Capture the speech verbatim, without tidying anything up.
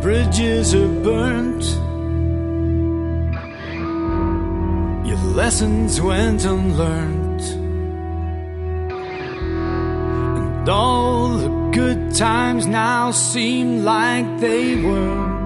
bridges are burnt, your lessons went unlearned, and all the good times now seem like they weren't.